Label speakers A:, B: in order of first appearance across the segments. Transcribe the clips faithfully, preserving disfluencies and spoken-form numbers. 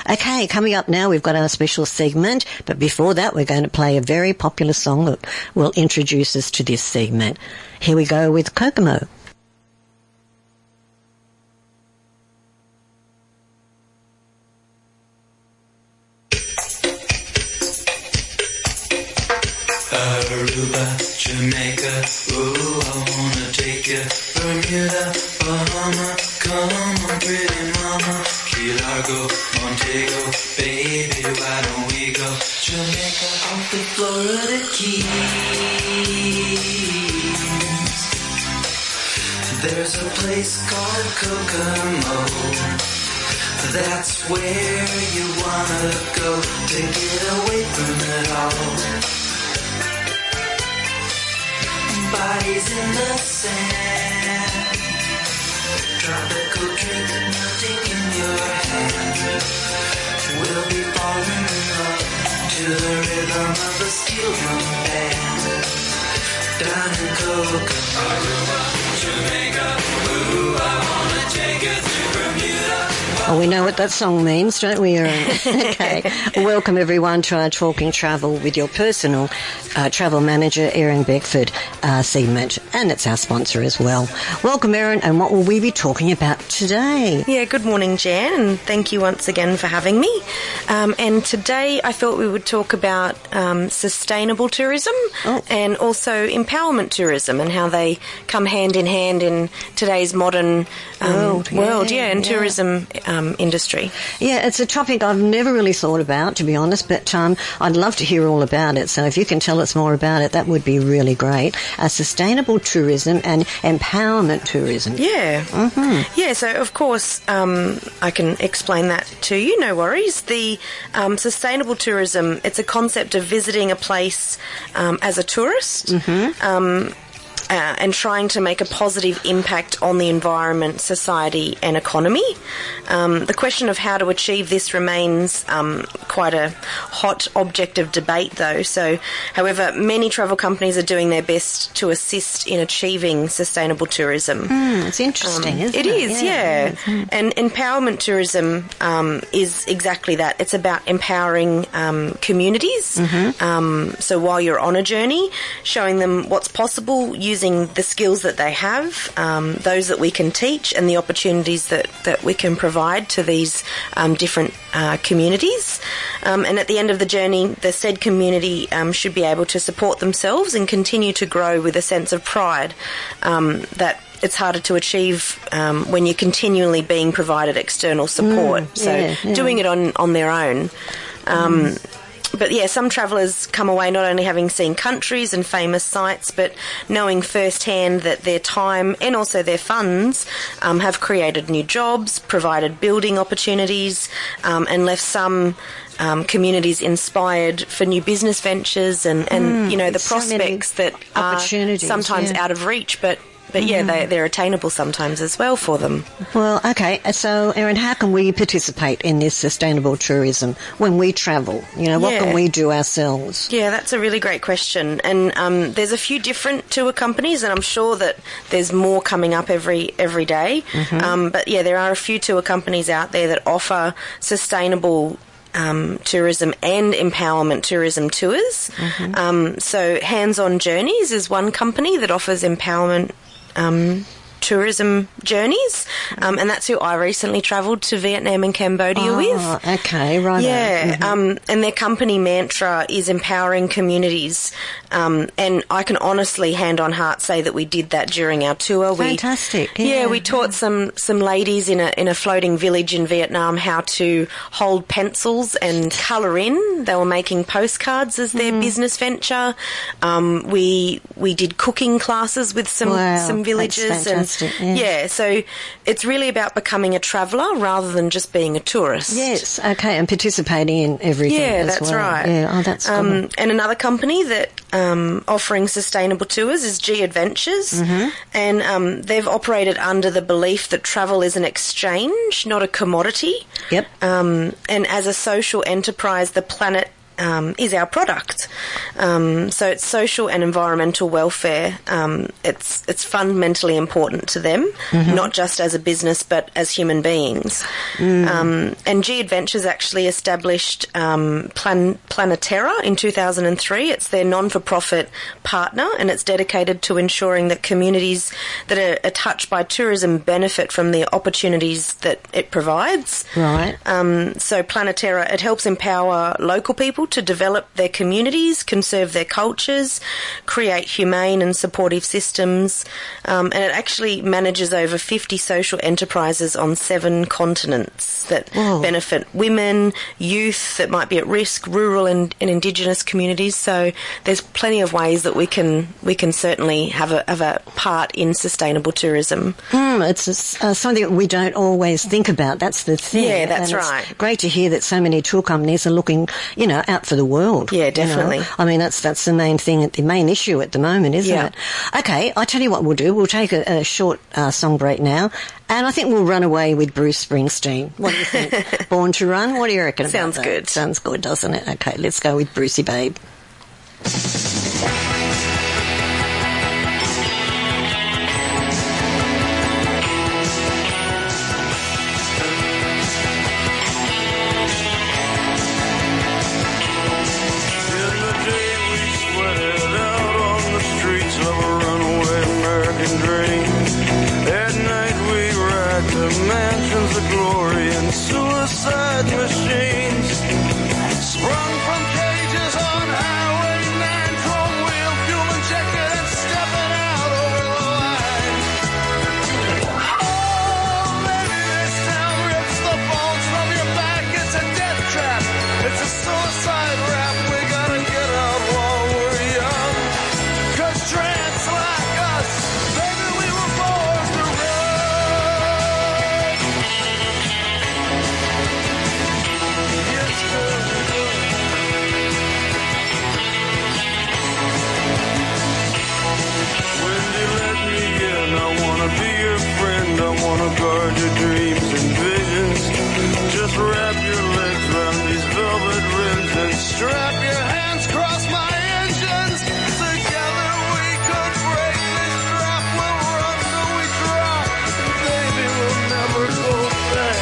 A: Okay, coming up now, we've got our special segment, but before that, we're going to play a very popular song that will introduce us to this segment. Here we go with Kokomo.
B: Aruba, Jamaica, ooh, I wanna take you. Bermuda, Bahama, come on, pretty mama. Key Largo, Montego, baby, why don't we go? Jamaica, off the Florida Keys. There's a place called Kokomo. That's where you wanna go to get away from it all. Bodies in the sand, tropical drink melting in your hand. We'll be falling in love to the rhythm of a steel drum band. Down in Kokomo, Aruba, Jamaica, ooh, I wanna take you to Bermuda.
A: Oh, we know what that song means, don't we, Erin? Okay. Welcome, everyone, to our Talking Travel with your personal uh, travel manager, Erin Beckford uh, segment. And it's our sponsor as well. Welcome, Erin, and what will we be talking about today?
C: Yeah, good morning, Jan, and thank you once again for having me. Um, and today I thought we would talk about um, sustainable tourism oh. and also empowerment tourism and how they come hand in hand in today's modern um, world, world, yeah, yeah and yeah. tourism um, industry.
A: Yeah, it's a topic I've never really thought about, to be honest, but um, I'd love to hear all about it. So if you can tell us more about it, that would be really great. Uh, sustainable tourism and empowerment tourism.
C: Yeah.
A: Mm-hmm.
C: Yeah, so of course um, I can explain that to you, no worries. The um, sustainable tourism, it's a concept of visiting a place um, as a tourist.
A: Mm-hmm.
C: Um, Uh, and trying to make a positive impact on the environment, society and economy. Um, the question of how to achieve this remains um, quite a hot object of debate, though. So, however, many travel companies are doing their best to assist in achieving sustainable tourism.
A: Mm, it's interesting, um, isn't it?
C: It is, yeah. yeah. Mm. And empowerment tourism um, is exactly that. It's about empowering um, communities.
A: Mm-hmm.
C: Um, so while you're on a journey, showing them what's possible, using the skills that they have, um, those that we can teach, and the opportunities that, that we can provide to these um, different uh, communities. Um, and at the end of the journey, the said community um, should be able to support themselves and continue to grow with a sense of pride um, that it's harder to achieve um, when you're continually being provided external support.
A: Mm,
C: so
A: yeah, yeah.
C: doing it on, on their own. Um, mm. But yeah, some travellers come away not only having seen countries and famous sites, but knowing firsthand that their time and also their funds um, have created new jobs, provided building opportunities, um, and left some um, communities inspired for new business ventures and, and
A: mm,
C: you know, the
A: so
C: prospects that are sometimes
A: yeah.
C: out of reach, but But yeah, they, they're attainable sometimes as well for them.
A: Well, okay. So, Erin, how can we participate in this sustainable tourism when we travel? You know, what
C: yeah.
A: can we do ourselves?
C: Yeah, that's a really great question. And um, there's a few different tour companies, and I'm sure that there's more coming up every every day.
A: Mm-hmm.
C: Um, but yeah, there are a few tour companies out there that offer sustainable Um, tourism and empowerment tourism tours.
A: Mm-hmm.
C: Um, so Hands-On Journeys is one company that offers empowerment um, tourism journeys, um, and that's who I recently travelled to Vietnam and Cambodia
A: oh,
C: with.
A: Okay, right.
C: Yeah,
A: mm-hmm.
C: um, and their company mantra is empowering communities, um, and I can honestly, hand on heart, say that we did that during our tour.
A: Fantastic.
C: We,
A: yeah.
C: yeah, we taught some, some ladies in a in a floating village in Vietnam how to hold pencils and colour in. They were making postcards as their mm. business venture. Um, we we did cooking classes with some
A: wow,
C: some villages, and
A: yeah.
C: yeah, so it's really about becoming a traveller rather than just being a tourist.
A: Yes, okay, and participating in everything.
C: Yeah,
A: as
C: that's
A: well.
C: right.
A: Yeah, oh, that's cool.
C: Um, and another company that um, offering sustainable tours is G Adventures,
A: mm-hmm.
C: and um, they've operated under the belief that travel is an exchange, not a commodity.
A: Yep.
C: Um, and as a social enterprise, the planet Um, is our product. Um, so it's social and environmental welfare. Um, it's it's fundamentally important to them, mm-hmm. not just as a business but as human beings. Mm. Um, and G Adventures actually established um, Plan- Planeterra in two thousand three. It's their non-for-profit partner, and it's dedicated to ensuring that communities that are, are touched by tourism benefit from the opportunities that it provides.
A: Right.
C: Um, so Planeterra, it helps empower local people to develop their communities, conserve their cultures, create humane and supportive systems, um, and it actually manages over fifty social enterprises on seven continents that
A: Whoa.
C: benefit women, youth that might be at risk, rural and, and Indigenous communities. So there's plenty of ways that we can we can certainly have a have a part in sustainable tourism.
A: Mm, it's uh, something that we don't always think about. That's the thing.
C: Yeah, that's
A: and it's
C: right.
A: Great to hear that so many tour companies are looking, you know, out for the world.
C: Yeah, definitely.
A: You know? I mean, that's that's the main thing, the main issue at the moment, isn't
C: Yeah.
A: it? Okay, I tell you what we'll do. We'll take a, a short uh, song break now, and I think we'll run away with Bruce Springsteen. What do you think? Born to Run? What do you reckon about
C: Sounds
A: that?
C: good.
A: Sounds good, doesn't it? Okay, let's go with Brucey Babe.
D: Mansions of glory and suicide machines sprung from cages on Highway nine, chrome wheel, fuel injected and stepping out over the line. Oh, maybe this town rips the bones from your back. It's a death trap. It's a suicide rap. We gotta get out while we're young. 'Cause trance like us, baby, we were born to run. Guard your dreams and visions. Just wrap your legs around these velvet rims and strap your hands across my engines. Together we could break this trap. We'll run till we drop. Baby, we'll never go back.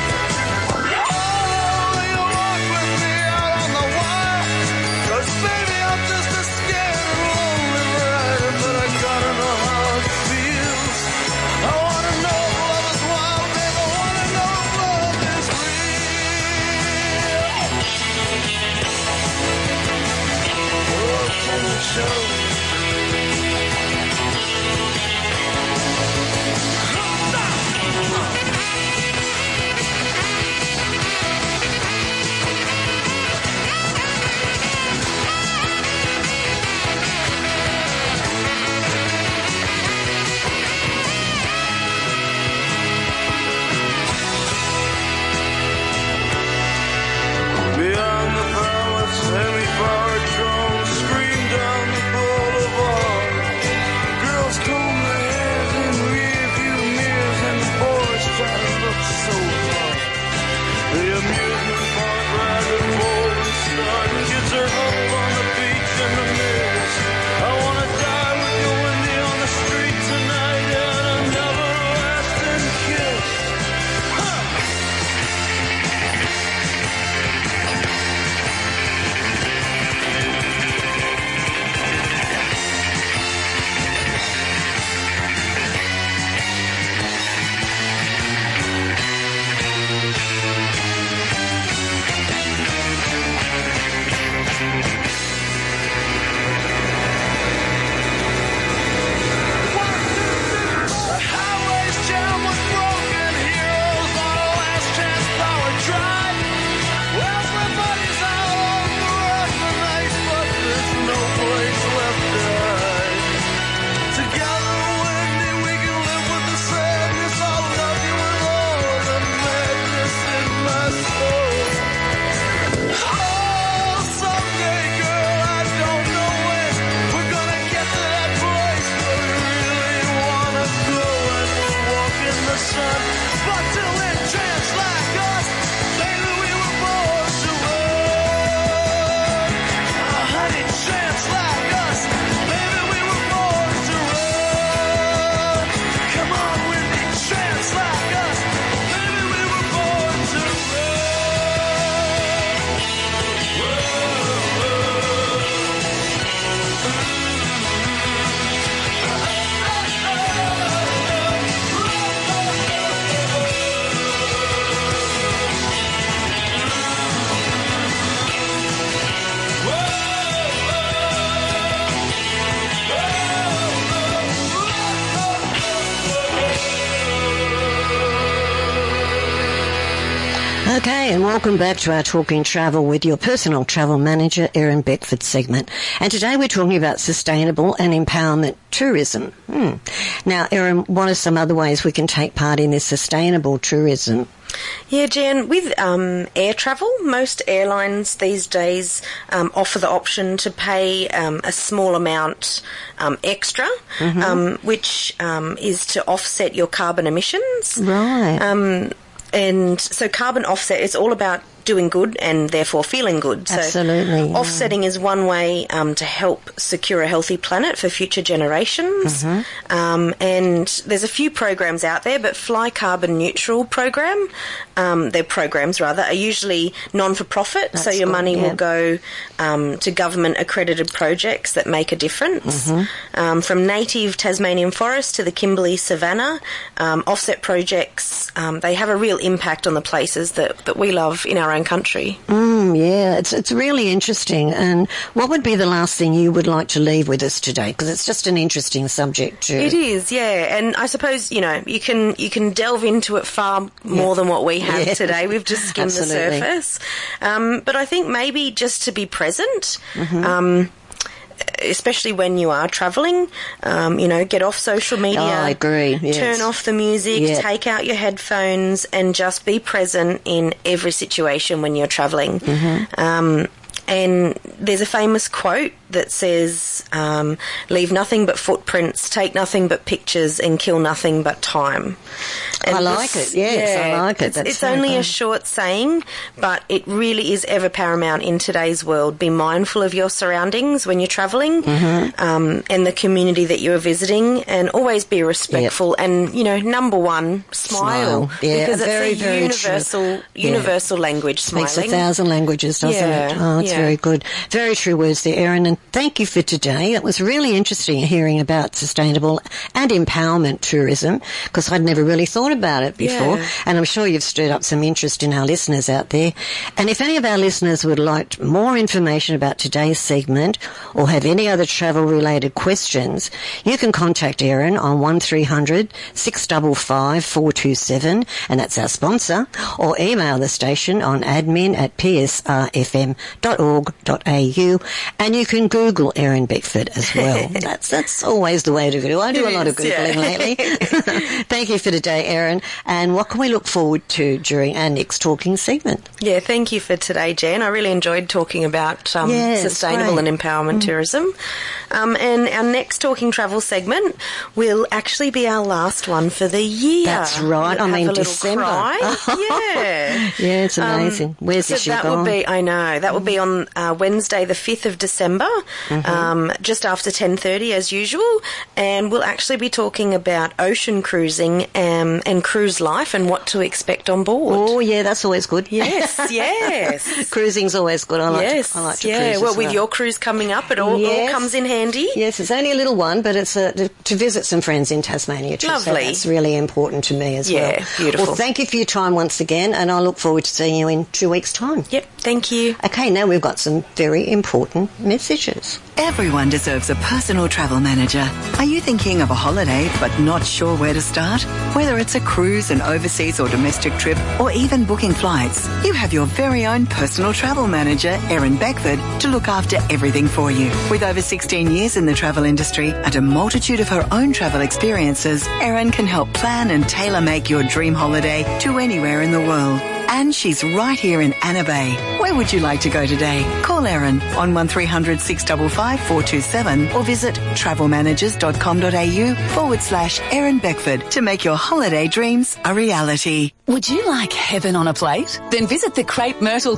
D: Oh, you walk with me out on the wire. 'Cause baby, I'm just a scared and lonely rider, but I gotta know how it feels. I wanna know. Beyond the palace, semi-powered drones scream down the
A: and welcome back to our Talking Travel with your personal travel manager, Erin Beckford segment. And today we're talking about sustainable and empowerment tourism. Hmm. Now, Erin, what are some other ways we can take part in this sustainable tourism?
C: Yeah, Jan, with um, air travel, most airlines these days um, offer the option to pay um, a small amount um, extra, mm-hmm. um, which um, is to offset your carbon emissions.
A: Right.
C: Um, and so carbon offset is all about doing good and therefore feeling good. So
A: Absolutely. Yeah.
C: offsetting is one way um, to help secure a healthy planet for future generations.
A: Mm-hmm.
C: Um, and there's a few programs out there, but Fly Carbon Neutral program, um, their programs rather, are usually non-for-profit,
A: That's
C: so your
A: good,
C: money
A: yeah.
C: will go um, to government-accredited projects that make a difference.
A: Mm-hmm.
C: Um, from native Tasmanian forest to the Kimberley Savannah, um, offset projects, um, they have a real impact on the places that, that we love in our own country.
A: Mm, yeah, it's it's really interesting. And what would be the last thing you would like to leave with us today? Because it's just an interesting subject too.
C: It is, yeah. And I suppose, you know, you can you can delve into it far more
A: Yeah.
C: than what we have
A: Yeah.
C: today. We've just skimmed the
A: Absolutely.
C: surface. Um, but I think maybe just to be present,
A: Mm-hmm.
C: um, especially when you are travelling, um, you know, get off social media.
A: Oh, I agree, yes.
C: Turn off the music,
A: Yeah.
C: take out your headphones and just be present in every situation when you're travelling.
A: Mm-hmm.
C: Um, and there's a famous quote that says, um, leave nothing but footprints, take nothing but pictures and kill nothing but time. And
A: I like it, yes, I like it.
C: It's,
A: That's
C: it's
A: very
C: only
A: fun.
C: a short saying, but it really is ever paramount in today's world. Be mindful of your surroundings when you're travelling,
A: Mm-hmm.
C: um, and the community that you're visiting, and always be respectful. And, you know, number one, smile.
A: Smile. Yeah,
C: because
A: very,
C: it's a
A: very
C: universal,
A: true. Yeah.
C: universal language,
A: Speaks
C: smiling.
A: a thousand languages, doesn't
C: Yeah,
A: it? Oh, it's
C: yeah.
A: very good. Very true words there, Erin, and thank you for today. It was really interesting hearing about sustainable and empowerment tourism, because I'd never really thought about it before,
C: Yeah.
A: and I'm sure you've stirred up some interest in our listeners out there. And if any of our listeners would like more information about today's segment or have any other travel-related questions, you can contact Erin on one three hundred six five five four two seven, and that's our sponsor, or email the station on admin at p s r f m dot org dot a u, and you can Google Erin Beckford as well. that's that's always the way to do it. I do
C: It
A: a lot of
C: is, yeah.
A: Googling lately. Thank you for today, Erin. And what can we look forward to during our next talking segment?
C: Yeah, thank you for today, Jen. I really enjoyed talking about um,
A: Yeah, it's
C: sustainable
A: great.
C: and empowerment tourism. Um, and our next Talking Travel segment will actually be our last one for the year.
A: That's right.
C: We'll
A: I
C: have
A: mean,
C: a little
A: December.
C: cry. Yeah.
A: Yeah, it's amazing.
C: Um,
A: Where's
C: so
A: this year
C: that
A: gone?
C: would be, I know, that would be on uh, Wednesday the fifth of December,
A: Mm-hmm.
C: um, just after ten thirty as usual, and we'll actually be talking about ocean cruising um, and cruise life and what to expect on board.
A: Oh, yeah, that's always good.
C: Yes, yes.
A: Cruising's always good. I like
C: yes,
A: to, I like to
C: yeah.
A: cruise
C: Well,
A: as
C: with
A: well.
C: your cruise coming up, it all,
A: Yes.
C: all comes in handy.
A: Yes, it's only a little one, but it's a, to, to visit some friends in Tasmania too. So
C: Lovely.
A: that's really important to me as well.
C: Yeah, beautiful.
A: Well, thank you for your time once again, and I look forward to seeing you in two weeks' time.
C: Yep, thank you.
A: Okay, now we've got some very important messages.
E: Everyone deserves a personal travel manager. Are you thinking of a holiday but not sure where to start? Whether it's a cruise, an overseas or domestic trip, or even booking flights, you have your very own personal travel manager, Erin Beckford, to look after everything for you. With over sixteen years in the travel industry and a multitude of her own travel experiences, Erin can help plan and tailor-make your dream holiday to anywhere in the world. And she's right here in Anna Bay. Where would you like to go today? Call Erin on one three hundred six five five four two seven or visit travelmanagers.com.au forward slash Erin Beckford to make your holiday dreams a reality.
F: Would you like heaven on a plate? Then visit the Crepe Myrtle